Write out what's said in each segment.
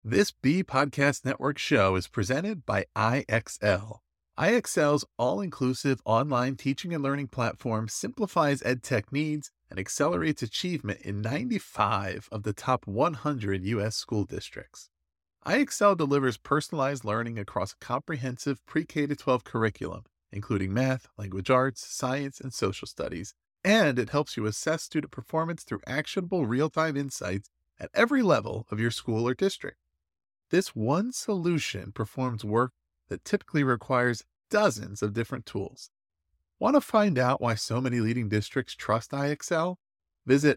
This B Podcast Network show is presented by IXL. IXL's all-inclusive online teaching and learning platform simplifies edtech needs and accelerates achievement in 95 of the top 100 U.S. school districts. IXL delivers personalized learning across a comprehensive pre-K-12 curriculum, including math, language arts, science, and social studies, and it helps you assess student performance through actionable real-time insights at every level of your school or district. This one solution performs work that typically requires dozens of different tools. Want to find out why so many leading districts trust IXL? Visit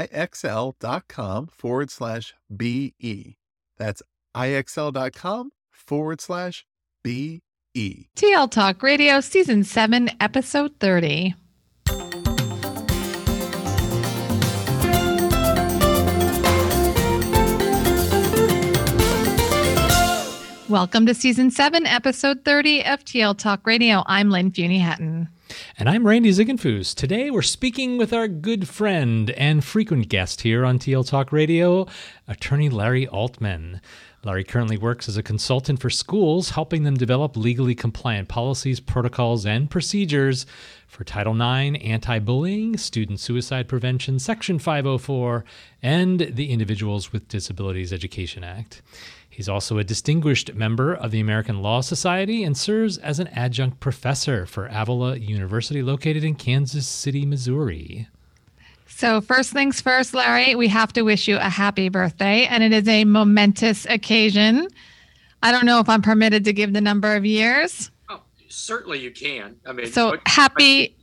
IXL.com/BE. That's IXL.com/BE. TL Talk Radio, Season 7, Episode 30. Welcome to Season 7, Episode 30 of TL Talk Radio. I'm Lynn Funey-Hatton. And I'm Randy Ziegenfuss. Today we're speaking with our good friend and frequent guest here on TL Talk Radio, attorney Larry Altman. Larry currently works as a consultant for schools, helping them develop legally compliant policies, protocols, and procedures for Title IX, anti-bullying, student suicide prevention, Section 504, and the Individuals with Disabilities Education Act. He's also a distinguished member of the American Law Society and serves as an adjunct professor for Avila University, located in Kansas City, Missouri. So first things first, Larry, we have to wish you a happy birthday, and it is a momentous occasion. I don't know if I'm permitted to give the number of years. Oh, certainly you can. I mean, so happy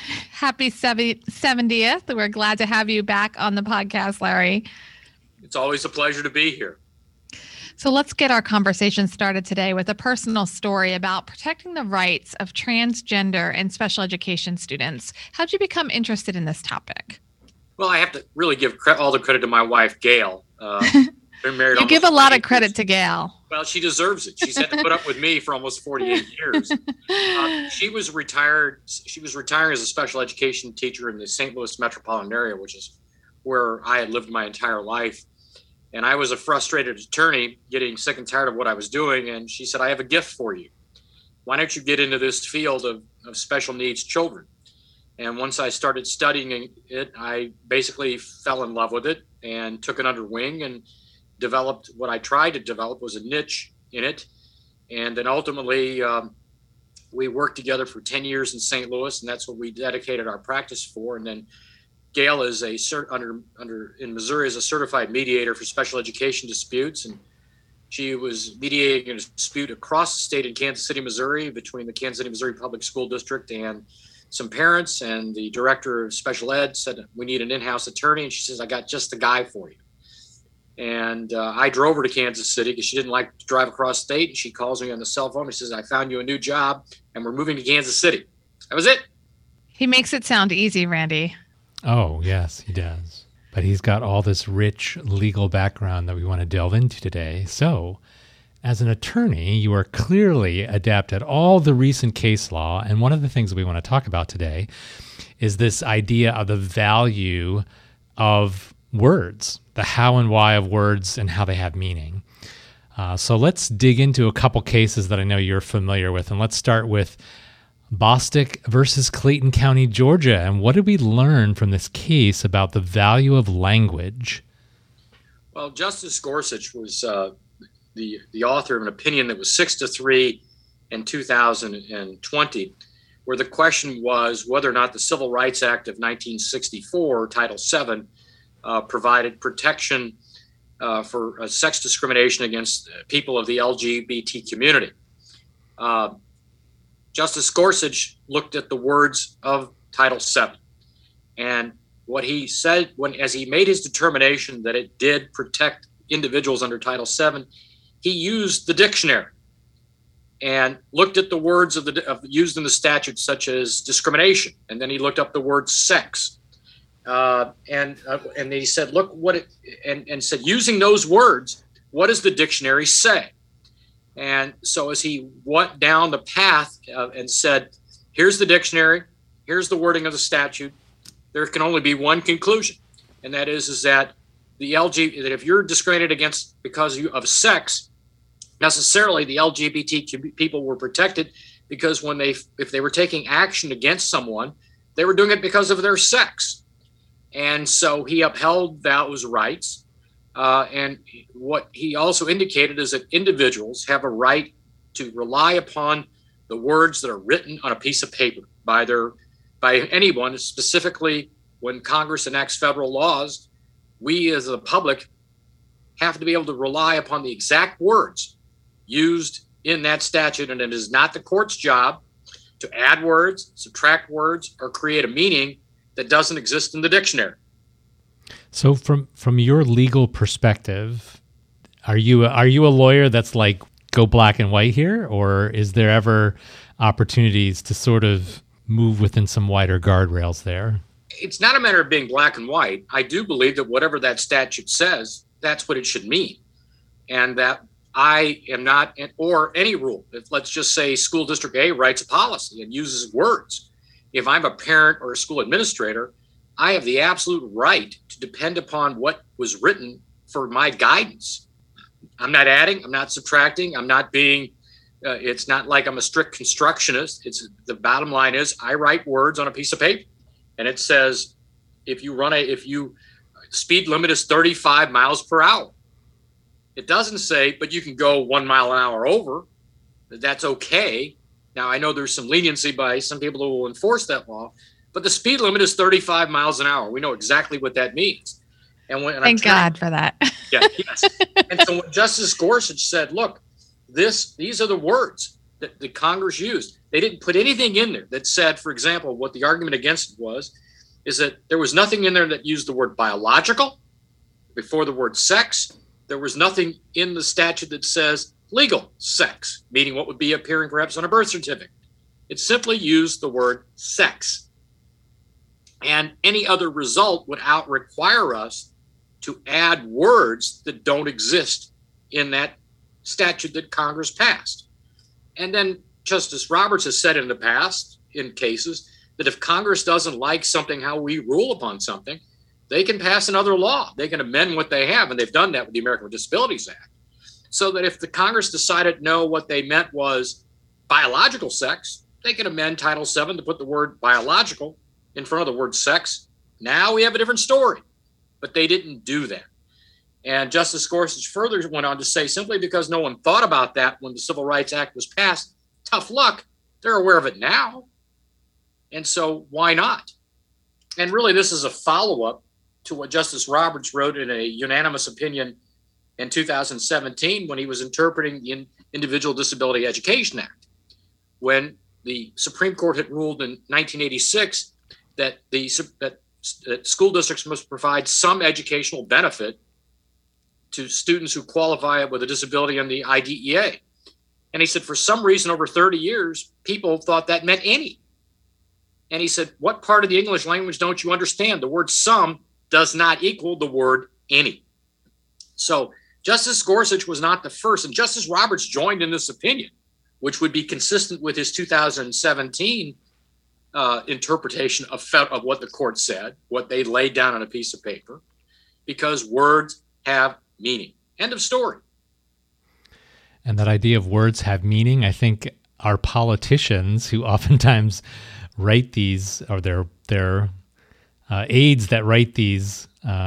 70th. We're glad to have you back on the podcast, Larry. It's always a pleasure to be here. So let's get our conversation started today with a personal story about protecting the rights of transgender and special education students. How'd you become interested in this topic? Well, I have to really give all the credit to my wife, Gail. Been married. You give a lot of credit to Gail. Well, she deserves it. She's had to put up with me for almost 48 years. She was retired. She was retiring as a special education teacher in the St. Louis metropolitan area, which is where I had lived my entire life. And I was a frustrated attorney getting sick and tired of what I was doing. And she said, I have a gift for you. Why don't you get into this field of special needs children? And once I started studying it, I basically fell in love with it and took it under wing and developed what I tried to develop was a niche in it. And then ultimately, we worked together for 10 years in St. Louis, and that's what we dedicated our practice for. And then Gail is in Missouri is a certified mediator for special education disputes, and she was mediating a dispute across the state in Kansas City, Missouri, between the Kansas City, Missouri Public School District and some parents. And the director of special ed said, "We need an in-house attorney," and she says, "I got just the guy for you." And I drove her to Kansas City because she didn't like to drive across state. And she calls me on the cell phone and says, "I found you a new job, and we're moving to Kansas City." That was it. He makes it sound easy, Randy. Oh, yes, he does. But he's got all this rich legal background that we want to delve into today. So, as an attorney, you are clearly adept at all the recent case law. And one of the things that we want to talk about today is this idea of the value of words, the how and why of words and how they have meaning. So let's dig into a couple cases that I know you're familiar with. And let's start with Bostick versus Clayton County, Georgia. And what did we learn from this case about the value of language? Well, Justice Gorsuch was the author of an opinion that was 6-3 in 2020, where the question was whether or not the Civil Rights Act of 1964, Title VII, provided protection for sex discrimination against people of the LGBT community. Justice Gorsuch looked at the words of Title VII, and what he said as he made his determination that it did protect individuals under Title VII, he used the dictionary and looked at the words used in the statute, such as discrimination, and then he looked up the word sex, and he said, "Look what it," and said, using those words, what does the dictionary say? And so as he went down the path and said, here's the dictionary, here's the wording of the statute, there can only be one conclusion. And that is that that if you're discriminated against because of sex, necessarily the LGBT people were protected because if they were taking action against someone, they were doing it because of their sex. And so he upheld those rights. And what he also indicated is that individuals have a right to rely upon the words that are written on a piece of paper by anyone. Specifically, when Congress enacts federal laws, we as the public have to be able to rely upon the exact words used in that statute, and it is not the court's job to add words, subtract words, or create a meaning that doesn't exist in the dictionary. So from your legal perspective, are you a lawyer that's like, go black and white here, or is there ever opportunities to sort of move within some wider guardrails there? It's not a matter of being black and white. I do believe that whatever that statute says, that's what it should mean. And that I am not, or any rule, if let's just say school district A writes a policy and uses words. If I'm a parent or a school administrator, I have the absolute right to depend upon what was written for my guidance. I'm not adding, I'm not subtracting, I'm not being, it's not like I'm a strict constructionist. The bottom line is I write words on a piece of paper and it says, if you speed limit is 35 miles per hour. It doesn't say, but you can go 1 mile an hour over. That's okay. Now, I know there's some leniency by some people who will enforce that law, but the speed limit is 35 miles an hour. We know exactly what that means. Thank God for that. Yeah, yes. And so when Justice Gorsuch said, look, these are the words that the Congress used. They didn't put anything in there that said, for example, what the argument against it is that there was nothing in there that used the word biological before the word sex. There was nothing in the statute that says legal sex, meaning what would be appearing perhaps on a birth certificate. It simply used the word sex. And any other result would require us to add words that don't exist in that statute that Congress passed. And then Justice Roberts has said in the past, in cases, that if Congress doesn't like something, how we rule upon something, they can pass another law. They can amend what they have, and they've done that with the American with Disabilities Act. So that if the Congress decided, no, what they meant was biological sex, they can amend Title VII to put the word biological in front of the word sex. Now we have a different story, but they didn't do that. And Justice Gorsuch further went on to say, simply because no one thought about that when the Civil Rights Act was passed, tough luck, they're aware of it now. And so why not? And really, this is a follow-up to what Justice Roberts wrote in a unanimous opinion in 2017 when he was interpreting the Individual Disability Education Act, when the Supreme Court had ruled in 1986 that that school districts must provide some educational benefit to students who qualify with a disability on the IDEA. And he said, for some reason, over 30 years, people thought that meant any. And he said, what part of the English language don't you understand? The word some does not equal the word any. So Justice Gorsuch was not the first, and Justice Roberts joined in this opinion, which would be consistent with his 2017 interpretation of what the court said, what they laid down on a piece of paper, because words have meaning. End of story. And that idea of words have meaning, I think our politicians who oftentimes write these, or their aides that write this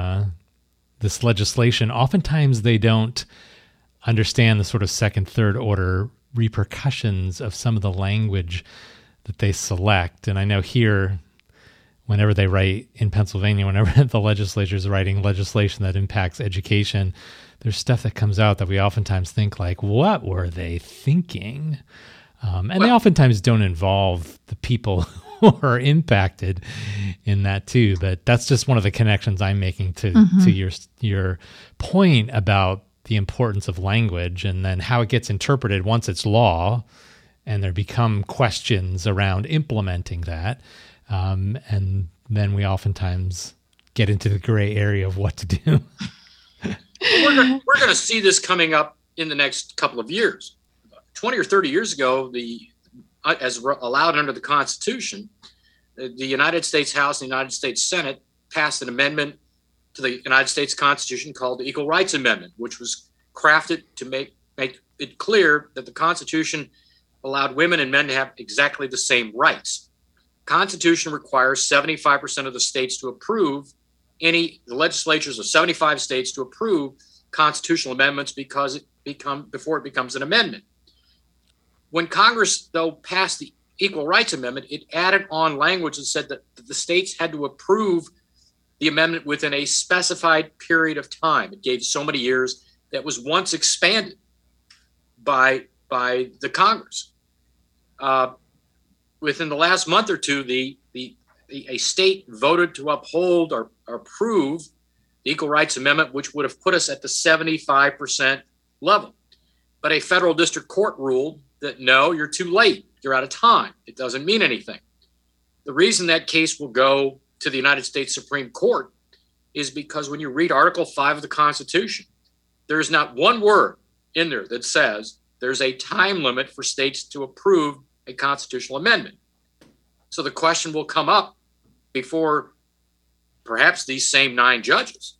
legislation, oftentimes they don't understand the sort of second, third order repercussions of some of the language that they select. And I know here, whenever they write in Pennsylvania, whenever the legislature is writing legislation that impacts education, there's stuff that comes out that we oftentimes think like, what were they thinking? They oftentimes don't involve the people who are impacted in that too. But that's just one of the connections I'm making to your point about the importance of language and then how it gets interpreted once it's law and there become questions around implementing that. And then we oftentimes get into the gray area of what to do. We're going to see this coming up in the next couple of years. 20 or 30 years ago, as allowed under the Constitution, the United States House and the United States Senate passed an amendment to the United States Constitution called the Equal Rights Amendment, which was crafted to make it clear that the Constitution allowed women and men to have exactly the same rights. Constitution requires 75% of the states to approve the legislatures of 75 states to approve constitutional amendments before it becomes an amendment. When Congress, though, passed the Equal Rights Amendment, it added on language that said that the states had to approve the amendment within a specified period of time. It gave so many years that was once expanded by the Congress. Within the last month or two, a state voted to uphold or approve the Equal Rights Amendment, which would have put us at the 75% level. But a federal district court ruled that no, you're too late. You're out of time. It doesn't mean anything. The reason that case will go to the United States Supreme Court is because when you read Article 5 of the Constitution, there's not one word in there that says there's a time limit for states to approve a constitutional amendment. So the question will come up before perhaps these same 9 judges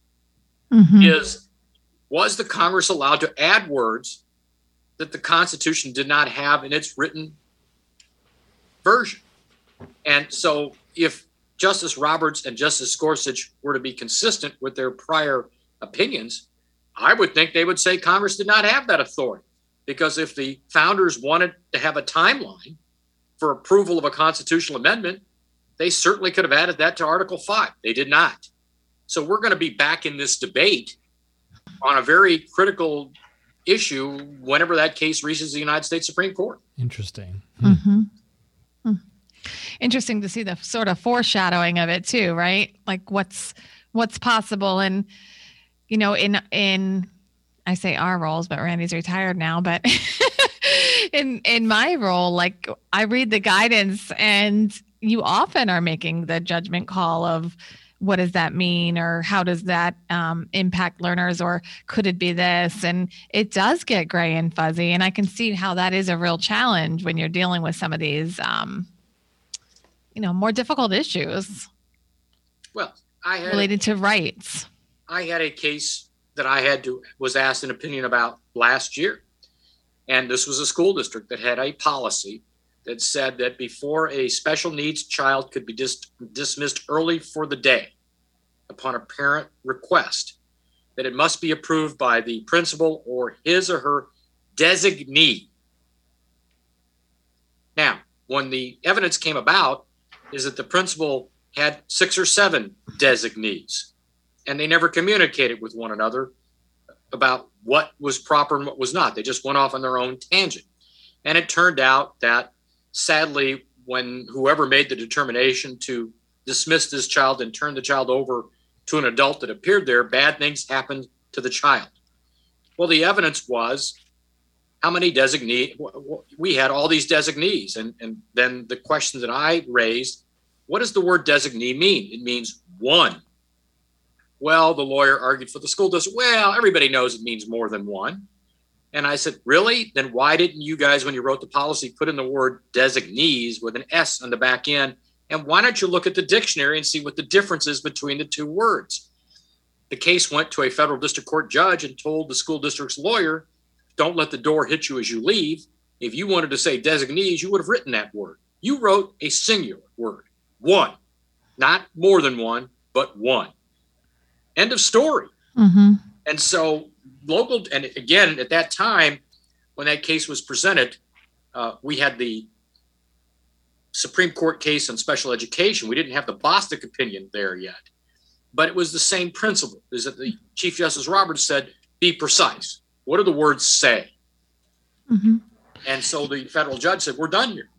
was the Congress allowed to add words that the Constitution did not have in its written version? And so if Justice Roberts and Justice Gorsuch were to be consistent with their prior opinions, I would think they would say Congress did not have that authority. Because if the founders wanted to have a timeline for approval of a constitutional amendment, they certainly could have added that to Article 5. They did not. So we're going to be back in this debate on a very critical issue whenever that case reaches the United States Supreme Court. Interesting. Interesting to see the sort of foreshadowing of it too, right? Like what's possible. And, you know, in I say our roles, but Randy's retired now, but in my role, like I read the guidance and you often are making the judgment call of what does that mean? Or how does that impact learners? Or could it be this? And it does get gray and fuzzy. And I can see how that is a real challenge when you're dealing with some of these, more difficult issues. Well, related to rights. I had a case that I was asked an opinion about last year. And this was a school district that had a policy that said that before a special needs child could be dismissed early for the day upon a parent request, that it must be approved by the principal or his or her designee. Now, when the evidence came about, is that the principal had 6 or 7 designees, and they never communicated with one another about what was proper and what was not. They just went off on their own tangent. And it turned out that, sadly, when whoever made the determination to dismiss this child and turn the child over to an adult that appeared there, bad things happened to the child. Well, the evidence was how many designees. We had all these designees. And then the question that I raised, what does the word designee mean? It means one. Well, the lawyer argued for the school district. Well, everybody knows it means more than one. And I said, really? Then why didn't you guys, when you wrote the policy, put in the word designees with an S on the back end? And why don't you look at the dictionary and see what the difference is between the two words? The case went to a federal district court judge and told the school district's lawyer, don't let the door hit you as you leave. If you wanted to say designees, you would have written that word. You wrote a singular word, one, not more than one, but one. End of story. Mm-hmm. And so and again, at that time, when that case was presented, we had the Supreme Court case on special education. We didn't have the Bostic opinion there yet, but it was the same principle, is that the Chief Justice Roberts said, be precise. What do the words say? Mm-hmm. And so the federal judge said, we're done here.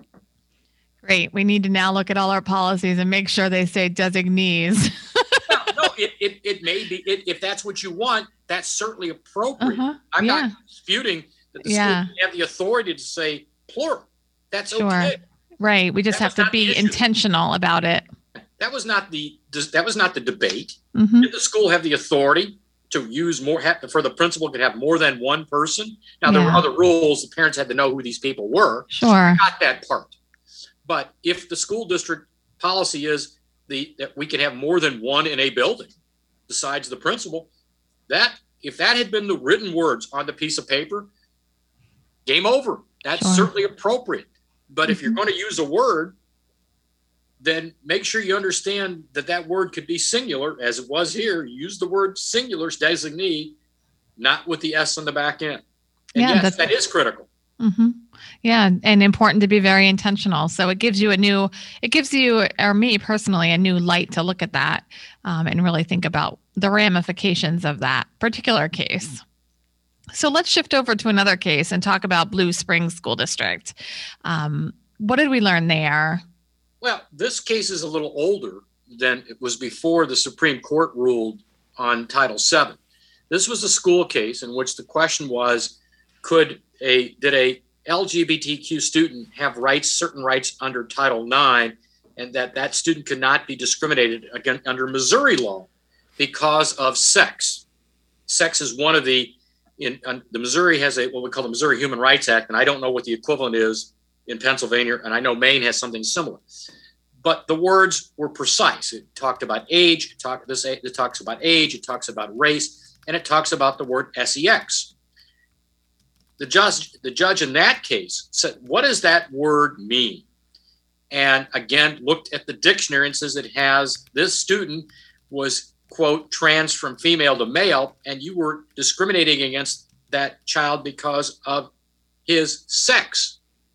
Great. We need to now look at all our policies and make sure they say designees. No, it may be, if that's what you want, that's certainly appropriate. Uh-huh. I'm not disputing that the school have the authority to say plural. That's okay. Right. We just have to be intentional about it. That was not the debate. Mm-hmm. Did the school have the authority to use more, for the principal could have more than one person? Now, there were other rules. The parents had to know who these people were. Sure. Not that part. But if the school district policy is that we can have more than one in a building, besides the principal, that if that had been the written words on the piece of paper, game over. That's certainly appropriate. But if you're going to use a word, then make sure you understand that that word could be singular, as it was here. Use the word singular designee, not with the S on the back end. And yes, that is critical. Mm-hmm. Yeah, and important to be very intentional. So it gives you or me personally, a new light to look at that and really think about the ramifications of that particular case. So let's shift over to another case and talk about Blue Springs School District. What did we learn there? Well, this case is a little older than it was before the Supreme Court ruled on Title VII. This was a school case in which the question was, did a LGBTQ student have certain rights under Title IX, and that student could not be discriminated against under Missouri law because of sex. Sex is one of the Missouri has what we call the Missouri Human Rights Act, and I don't know what the equivalent is in Pennsylvania, and I know Maine has something similar. But the words were precise. It talked about age, it talks about age, it talks about race, and it talks about the word sex. The judge in that case said, what does that word mean? And again, looked at the dictionary and says this student was, quote, trans from female to male, and you were discriminating against that child because of his sex.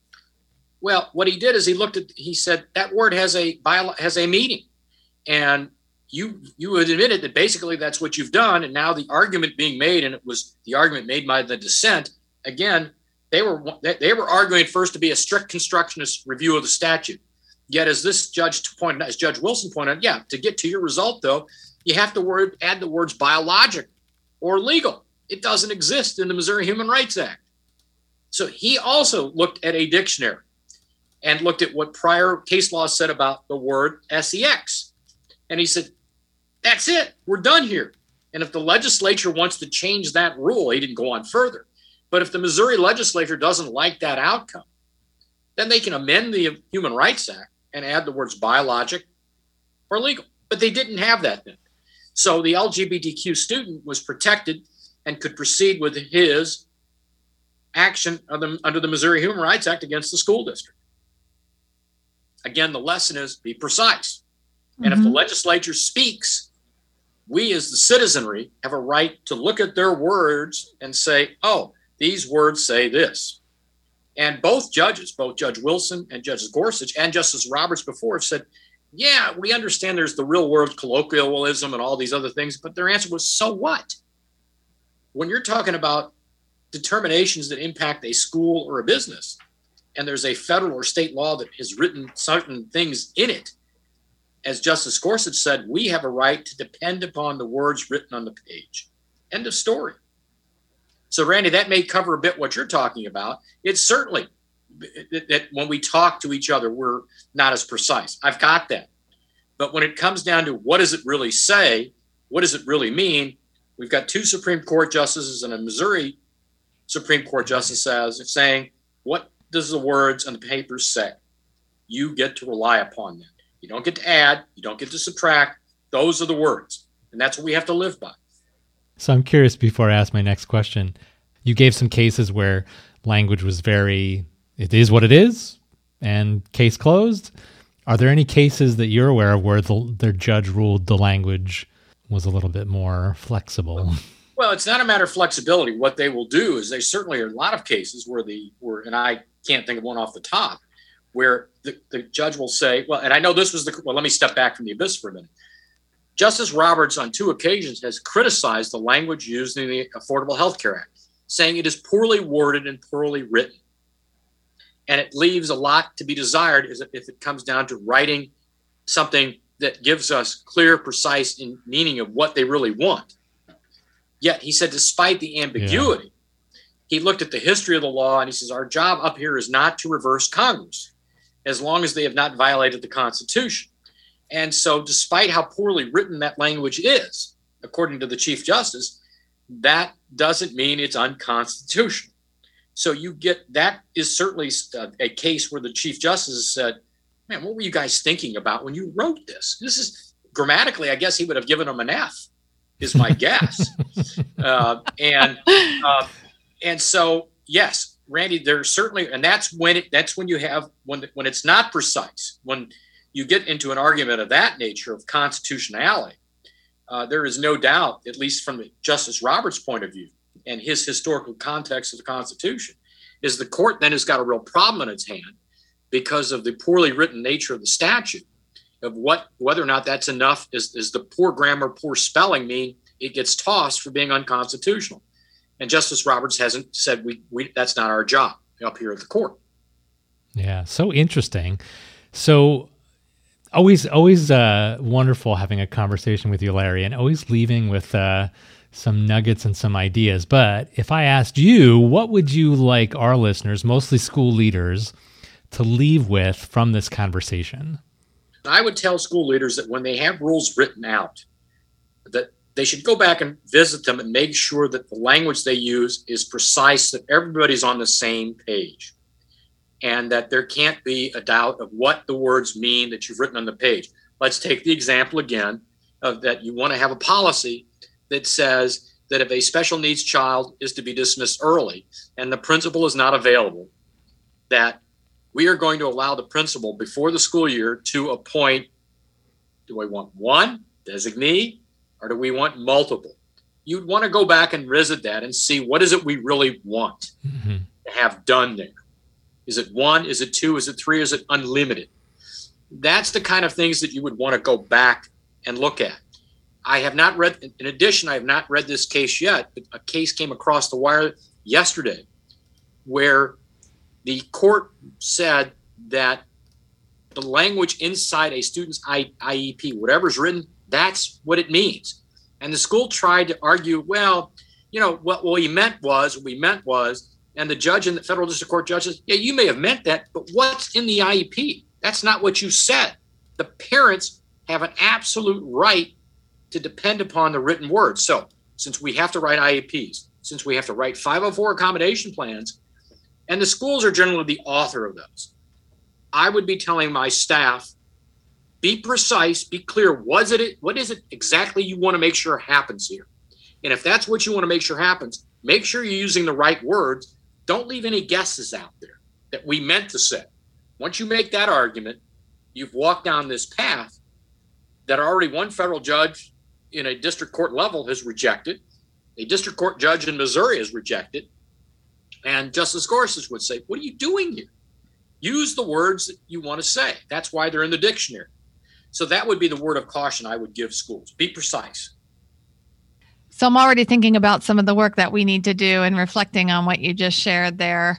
Well, what he did is he said that word has a meaning, and you had admitted that basically that's what you've done. And now the argument being made, and it was the argument made by the dissent. Again, they were arguing first to be a strict constructionist review of the statute. Yet, as Judge Wilson pointed out, to get to your result though, you have to add the words biologic or legal. It doesn't exist in the Missouri Human Rights Act. So he also looked at a dictionary and looked at what prior case law said about the word sex. And he said, that's it, we're done here. And if the legislature wants to change that rule, he didn't go on further. But if the Missouri legislature doesn't like that outcome, then they can amend the Human Rights Act and add the words biologic or legal. But they didn't have that then. So the LGBTQ student was protected and could proceed with his action under the Missouri Human Rights Act against the school district. Again, the lesson is be precise. And if the legislature speaks, we as the citizenry have a right to look at their words and say, oh, these words say this. And both Judge Wilson and Judge Gorsuch and Justice Roberts before have said, yeah, we understand there's the real world colloquialism and all these other things, but their answer was, so what? When you're talking about determinations that impact a school or a business, and there's a federal or state law that has written certain things in it, as Justice Gorsuch said, we have a right to depend upon the words written on the page. End of story. So, Randy, that may cover a bit what you're talking about. It's certainly that when we talk to each other, we're not as precise. I've got that. But when it comes down to what does it really say, what does it really mean, we've got two Supreme Court justices and a Missouri Supreme Court justice saying, what does the words on the paper say? You get to rely upon them. You don't get to add. You don't get to subtract. Those are the words. And that's what we have to live by. So I'm curious, before I ask my next question, you gave some cases where language was it is what it is, and case closed. Are there any cases that you're aware of where their judge ruled the language was a little bit more flexible? Well, it's not a matter of flexibility. What they will do is they certainly are a lot of cases where and I can't think of one off the top, where the judge will say, well, and I know this was let me step back from the abyss for a minute. Justice Roberts on 2 occasions has criticized the language used in the Affordable Health Care Act, saying it is poorly worded and poorly written. And it leaves a lot to be desired if it comes down to writing something that gives us clear, precise meaning of what they really want. Yet he said, despite the ambiguity, he looked at the history of the law and he says, our job up here is not to reverse Congress as long as they have not violated the Constitution. And so despite how poorly written that language is, according to the Chief Justice, that doesn't mean it's unconstitutional. So that is certainly a case where the Chief Justice said, man, what were you guys thinking about when you wrote this? This is grammatically, I guess he would have given them an F. is my guess. And so, yes, Randy, there's certainly, and that's when it's not precise, when you get into an argument of that nature of constitutionality, there is no doubt, at least from Justice Roberts' point of view and his historical context of the Constitution, is the court then has got a real problem in its hand because of the poorly written nature of the statute, of whether or not that's enough. Is the poor grammar, poor spelling mean it gets tossed for being unconstitutional? And Justice Roberts hasn't said we that's not our job up here at the court. Yeah, so interesting. So always wonderful having a conversation with you, Larry, and always leaving with some nuggets and some ideas. But if I asked you, what would you like our listeners, mostly school leaders, to leave with from this conversation? I would tell school leaders that when they have rules written out, that they should go back and visit them and make sure that the language they use is precise, that everybody's on the same page, and that there can't be a doubt of what the words mean that you've written on the page. Let's take the example again of that you want to have a policy that says that if a special needs child is to be dismissed early and the principal is not available, that we are going to allow the principal before the school year to appoint, do we want one designee or do we want multiple? You'd want to go back and visit that and see what is it we really want to have done there. Is it one? Is it two? Is it three? Is it unlimited? That's the kind of things that you would want to go back and look at. I have not read this case yet, but a case came across the wire yesterday where the court said that the language inside a student's IEP, whatever's written, that's what it means. And the school tried to argue, well, what we meant was, and the judge in the federal district court judge says, yeah, you may have meant that, but what's in the IEP? That's not what you said. The parents have an absolute right to depend upon the written word. So since we have to write IEPs, since we have to write 504 accommodation plans, and the schools are generally the author of those, I would be telling my staff, be precise, be clear. What is it exactly you want to make sure happens here? And if that's what you want to make sure happens, make sure you're using the right words. Don't leave any guesses out there that we meant to say. Once you make that argument, you've walked down this path that already one federal judge in a district court level has rejected. A district court judge in Missouri has rejected. And Justice Gorsuch would say, what are you doing here? Use the words that you want to say. That's why they're in the dictionary. So that would be the word of caution I would give schools. Be precise. So I'm already thinking about some of the work that we need to do and reflecting on what you just shared there,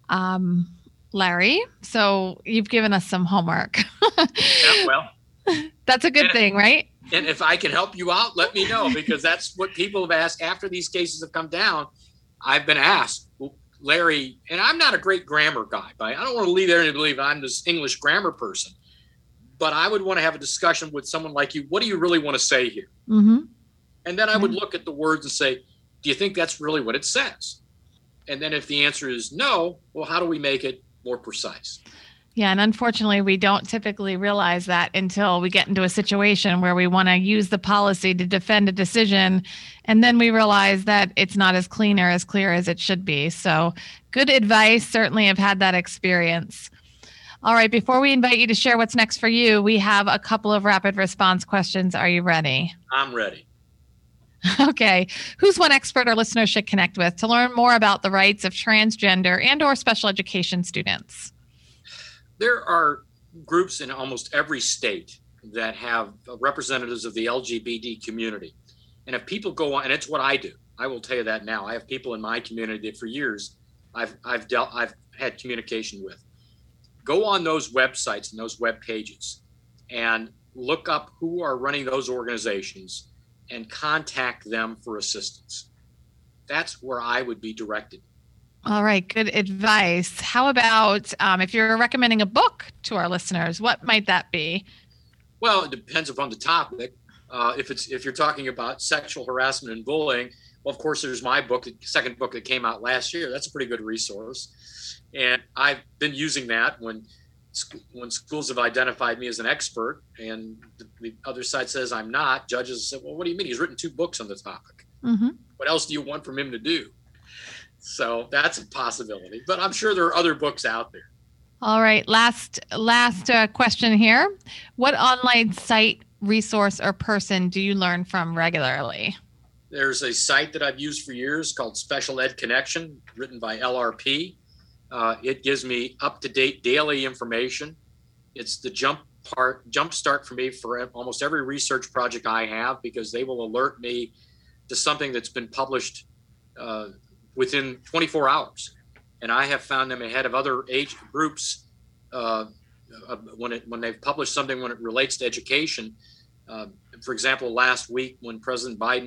Larry. So you've given us some homework. Yeah, well, that's a good thing, right? And if I can help you out, let me know, because that's what people have asked after these cases have come down. I've been asked, Larry, and I'm not a great grammar guy, but I don't want to leave there and believe I'm this English grammar person, but I would want to have a discussion with someone like you. What do you really want to say here? Mm-hmm. And then I would look at the words and say, do you think that's really what it says? And then if the answer is no, well, how do we make it more precise? Yeah. And unfortunately, we don't typically realize that until we get into a situation where we want to use the policy to defend a decision. And then we realize that it's not as clean or as clear as it should be. So good advice. Certainly have had that experience. All right. Before we invite you to share what's next for you, we have a couple of rapid response questions. Are you ready? I'm ready. Okay. Who's one expert our listeners should connect with to learn more about the rights of transgender and or special education students? There are groups in almost every state that have representatives of the LGBT community. And if people go on, and it's what I do, I will tell you that now. I have people in my community that for years I've had communication with. Go on those websites and those web pages and look up who are running those organizations and contact them for assistance. That's where I would be directed. All right. Good advice. How about if you're recommending a book to our listeners, what might that be? Well, it depends upon the topic. If you're talking about sexual harassment and bullying, well, of course, there's my book, the second book that came out last year. That's a pretty good resource. And I've been using that when when schools have identified me as an expert and the other side says I'm not, judges say, well, what do you mean? He's written 2 books on the topic. Mm-hmm. What else do you want from him to do? So that's a possibility, but I'm sure there are other books out there. All right. Last question here. What online site, resource, or person do you learn from regularly? There's a site that I've used for years called Special Ed Connection, written by LRP. It gives me up-to-date daily information. It's the jump start for me for almost every research project I have, because they will alert me to something that's been published within 24 hours. And I have found them ahead of other age groups when they've published something when it relates to education. For example, last week when President Biden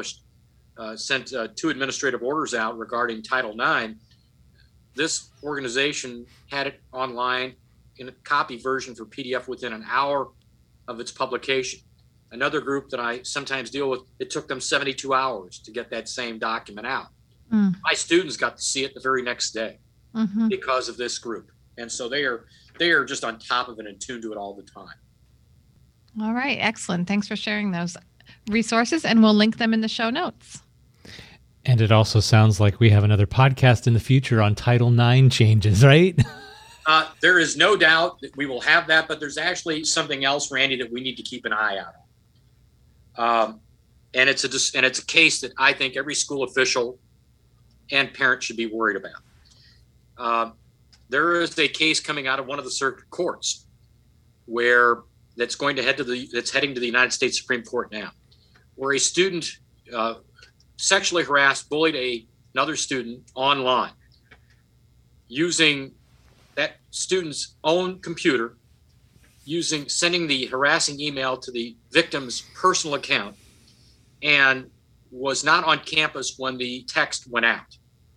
sent 2 administrative orders out regarding Title IX, this organization had it online in a copy version for PDF within an hour of its publication. Another group that I sometimes deal with, it took them 72 hours to get that same document out. My students got to see it the very next day because of this group. And so they are just on top of it and tuned to it all the time. All right. Excellent. Thanks for sharing those resources, and we'll link them in the show notes. And it also sounds like we have another podcast in the future on Title IX changes, right? There is no doubt that we will have that, but there's actually something else, Randy, that we need to keep an eye out on. And it's a case that I think every school official and parent should be worried about. There is a case coming out of one of the circuit courts that's heading to the United States Supreme Court now, where a student sexually harassed, bullied another student online using that student's own computer, sending the harassing email to the victim's personal account, and was not on campus when the text went out.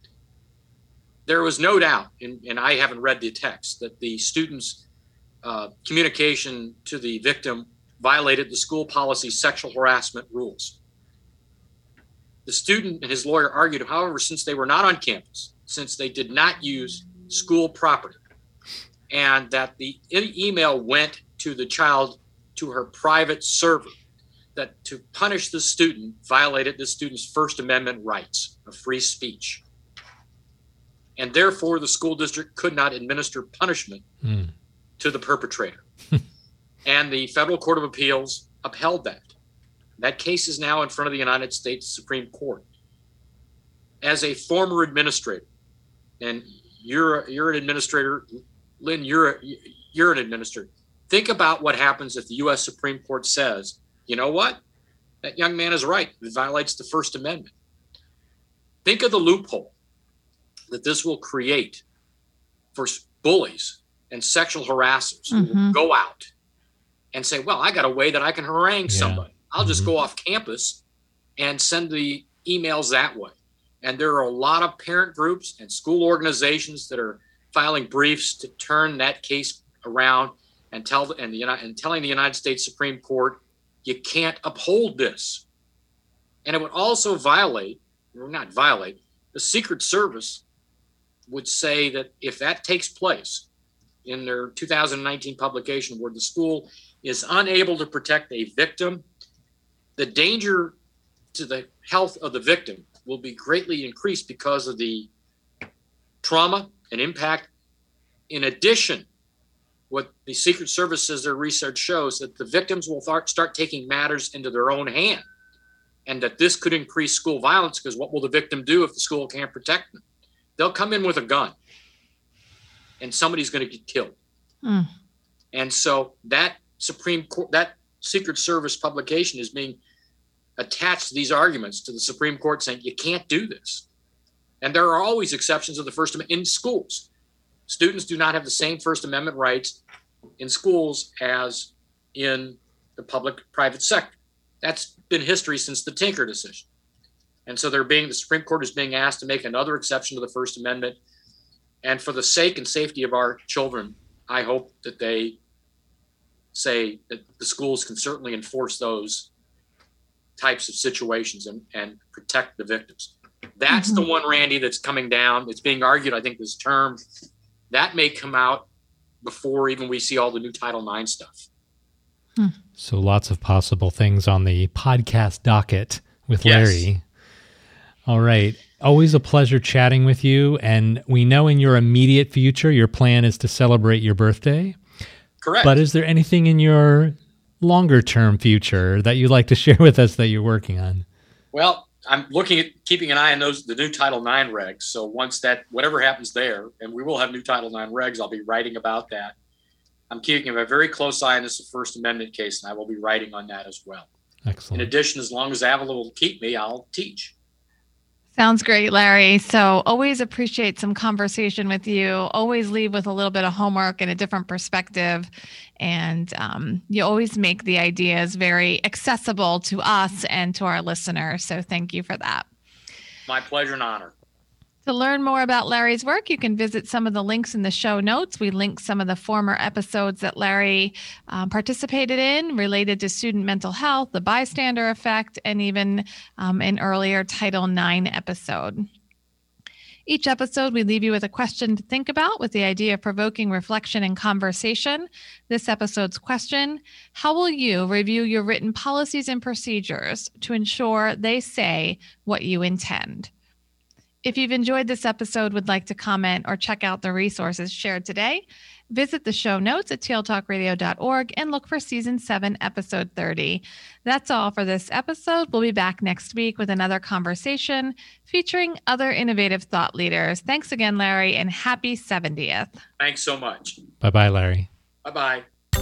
There was no doubt, and I haven't read the text, that the student's communication to the victim violated the school policy sexual harassment rules. The student and his lawyer argued, however, since they were not on campus, since they did not use school property, and that the email went to the child to her private server, that to punish the student violated the student's First Amendment rights of free speech. And therefore, the school district could not administer punishment to the perpetrator. And the Federal Court of Appeals upheld that. That case is now in front of the United States Supreme Court. As a former administrator, and you're an administrator, Lynn, you're an administrator. Think about what happens if the U.S. Supreme Court says, you know what? That young man is right. It violates the First Amendment. Think of the loophole that this will create for bullies and sexual harassers who will go out and say, well, I got a way that I can harangue somebody. I'll just go off campus and send the emails that way. And there are a lot of parent groups and school organizations that are filing briefs to turn that case around and telling the United States Supreme Court, you can't uphold this. And it would also the Secret Service would say that if that takes place in their 2019 publication where the school is unable to protect a victim, the danger to the health of the victim will be greatly increased because of the trauma and impact. In addition, what the Secret Service says their research shows that the victims will start taking matters into their own hand, and that this could increase school violence, because what will the victim do if the school can't protect them? They'll come in with a gun and somebody's going to get killed. And so that Supreme Court, that Secret Service publication is being attached to these arguments to the Supreme Court saying you can't do this. And there are always exceptions of the First Amendment in schools. Students do not have the same First Amendment rights in schools as in the public-private sector. That's been history since the Tinker decision. And so the Supreme Court is being asked to make another exception to the First Amendment. And for the sake and safety of our children, I hope that they say that the schools can certainly enforce those types of situations and protect the victims. That's the one, Randy, that's coming down. It's being argued, I think, this term. That may come out before even we see all the new Title IX stuff. So lots of possible things on the podcast docket with Yes. Larry. All right. Always a pleasure chatting with you. And we know in your immediate future, your plan is to celebrate your birthday. Correct. But is there anything in your longer term future that you'd like to share with us that you're working on? Well, I'm looking at keeping an eye on the new Title IX regs. So once whatever happens there, and we will have new Title IX regs, I'll be writing about that. I'm keeping a very close eye on this First Amendment case, and I will be writing on that as well. Excellent. In addition, as long as Avila will keep me, I'll teach. Sounds great, Larry. So always appreciate some conversation with you. Always leave with a little bit of homework and a different perspective. And you always make the ideas very accessible to us and to our listeners. So thank you for that. My pleasure and honor. To learn more about Larry's work, you can visit some of the links in the show notes. We link some of the former episodes that Larry participated in related to student mental health, the bystander effect, and even an earlier Title IX episode. Each episode, we leave you with a question to think about with the idea of provoking reflection and conversation. This episode's question: how will you review your written policies and procedures to ensure they say what you intend? If you've enjoyed this episode, would like to comment or check out the resources shared today, visit the show notes at tealtalkradio.org and look for Season 7, Episode 30. That's all for this episode. We'll be back next week with another conversation featuring other innovative thought leaders. Thanks again, Larry, and happy 70th. Thanks so much. Bye-bye, Larry. Bye-bye.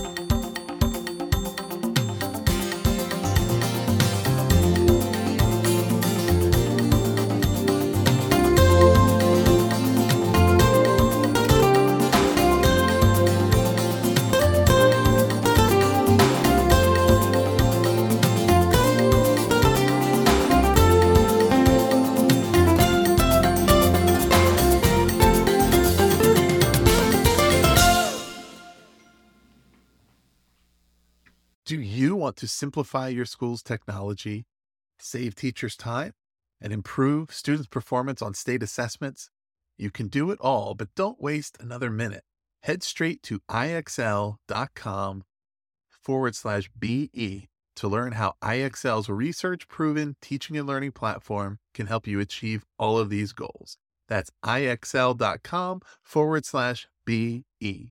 Do you want to simplify your school's technology, save teachers time, and improve students' performance on state assessments? You can do it all, but don't waste another minute. Head straight to ixl.com/BE to learn how IXL's research-proven teaching and learning platform can help you achieve all of these goals. That's ixl.com/BE.